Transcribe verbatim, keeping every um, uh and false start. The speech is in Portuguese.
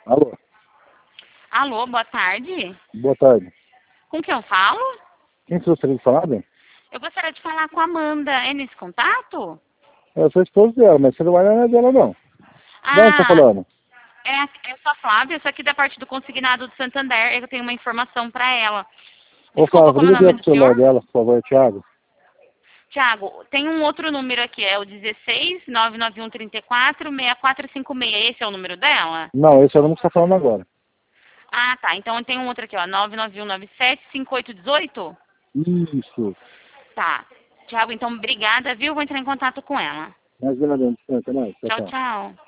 Alô, Alô, boa tarde. boa tarde. Com quem eu falo? Quem você gostaria de falar, bem? Eu gostaria de falar com a Amanda. É nesse contato? Eu sou esposo dela, mas você não vai na dela, não. De onde você tá Ah, falando? é, eu sou a Flávia, eu sou aqui da parte do consignado do Santander. Eu tenho uma informação para ela. Ô, Desculpa, Flávio, como é o liga nome direto do pro celular senhor? dela, por favor, Thiago. Tiago, tem um outro número aqui, é o dezesseis, nove nove um, trinta e quatro, sessenta e quatro cinquenta e seis. Esse é o número dela? Não, esse é o número que você tá falando agora. Ah, tá. Então tem um outro aqui, ó, nove nove um nove sete, cinco oito um oito? Isso. Tá. Tiago, então obrigada, viu? Vou entrar em contato com ela. Mais uma vez, até mais. Tchau, Tchau, tchau. tchau.